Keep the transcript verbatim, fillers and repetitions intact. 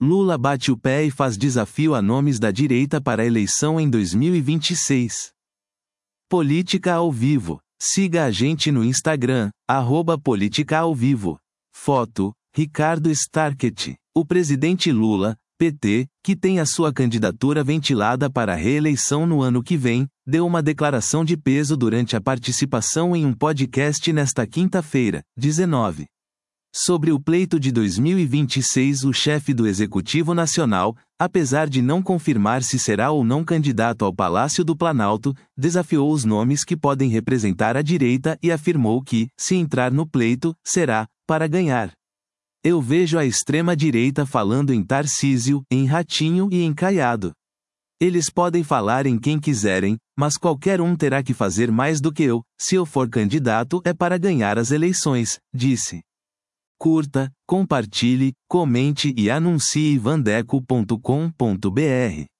Lula bate o pé e faz desafio a nomes da direita para a eleição em dois mil e vinte e seis. Política ao vivo. Siga a gente no Instagram, arroba Política ao Vivo. Foto, Ricardo Starket. O presidente Lula, P T, que tem a sua candidatura ventilada para a reeleição no ano que vem, deu uma declaração de peso durante a participação em um podcast nesta quinta-feira, dezenove. Sobre o pleito de dois mil e vinte e seis, o chefe do Executivo Nacional, apesar de não confirmar se será ou não candidato ao Palácio do Planalto, desafiou os nomes que podem representar a direita e afirmou que, se entrar no pleito, será para ganhar. Eu vejo a extrema-direita falando em Tarcísio, em Ratinho e em Caiado. Eles podem falar em quem quiserem, mas qualquer um terá que fazer mais do que eu, se eu for candidato é para ganhar as eleições, disse. Curta, compartilhe, comente e anuncie vandeco ponto com ponto br.